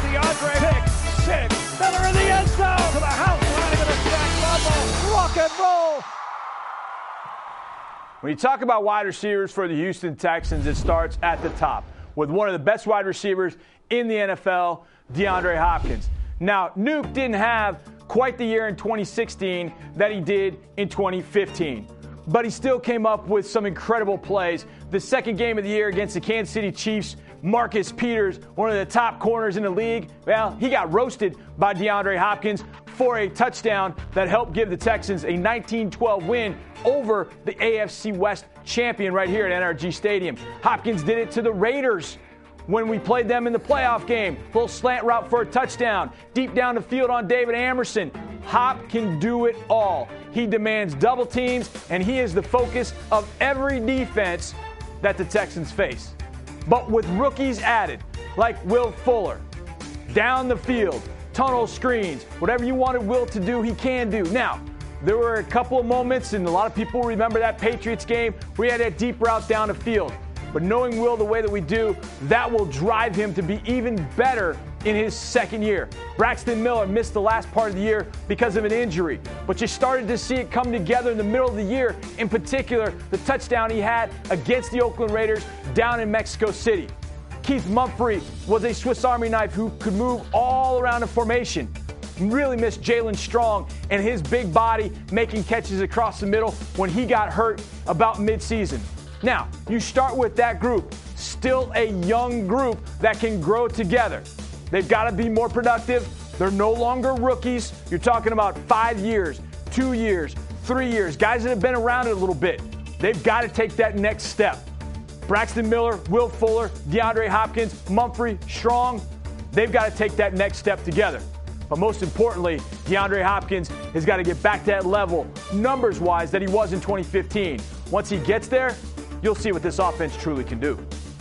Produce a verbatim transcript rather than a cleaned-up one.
DeAndre Pick, six, Miller in the end zone, to the house, landing in a sack fumble, rock and roll. When you talk about wide receivers for the Houston Texans, it starts at the top with one of the best wide receivers in the N F L, DeAndre Hopkins. Now, Nuke didn't have quite the year in twenty sixteen that he did in twenty fifteen. But he still came up with some incredible plays. The second game of the year against the Kansas City Chiefs, Marcus Peters, one of the top corners in the league, well, he got roasted by DeAndre Hopkins for a touchdown that helped give the Texans a nineteen twelve win over the A F C West champion right here at N R G Stadium. Hopkins did it to the Raiders when we played them in the playoff game. Little slant route for a touchdown. Deep down the field on David Amerson. Hop can do it all. He demands double teams, and he is the focus of every defense that the Texans face. But with rookies added, like Will Fuller, down the field, tunnel screens, whatever you wanted Will to do, he can do. Now, there were a couple of moments, and a lot of people remember that Patriots game where he had that deep route down the field. But knowing Will the way that we do, that will drive him to be even better in his second year. Braxton Miller missed the last part of the year because of an injury, but you started to see it come together in the middle of the year, in particular, the touchdown he had against the Oakland Raiders down in Mexico City. Keith Mumphrey was a Swiss Army knife who could move all around the formation. Really missed Jalen Strong and his big body making catches across the middle when he got hurt about midseason. Now, you start with that group, still a young group that can grow together. They've got to be more productive. They're no longer rookies. You're talking about five years, two years, three years, guys that have been around it a little bit. They've got to take that next step. Braxton Miller, Will Fuller, DeAndre Hopkins, Mumphrey, Strong, they've got to take that next step together. But most importantly, DeAndre Hopkins has got to get back to that level, numbers-wise, that he was in twenty fifteen. Once he gets there, you'll see what this offense truly can do.